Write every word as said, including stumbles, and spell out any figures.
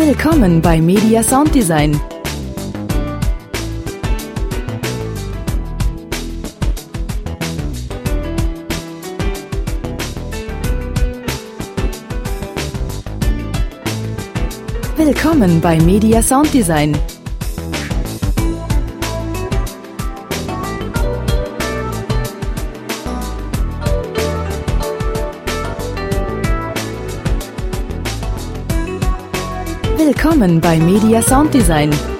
Willkommen bei Media Sound Design. Willkommen bei Media Sound Design. Willkommen bei Media Sound Design.